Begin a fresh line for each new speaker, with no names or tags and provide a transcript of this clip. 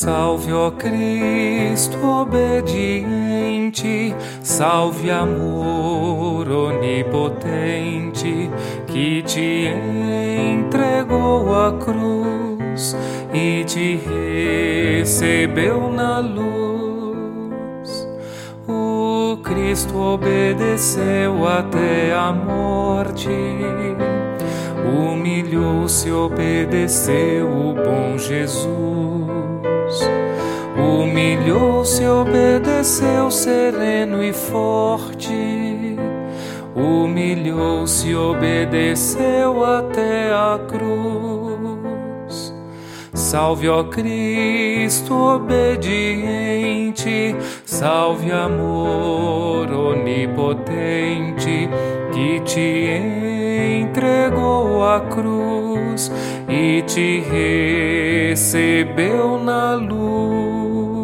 Salve, ó Cristo obediente, salve amor onipotente, que te entregou a cruz e te recebeu na luz. O Cristo obedeceu até a morte, humilhou-se, obedeceu o bom Jesus. Humilhou-se, obedeceu sereno e forte. Humilhou-se, obedeceu até a cruz. Salve, ó Cristo obediente, salve amor onipotente, que te entregou a cruz e te recebeu na luz.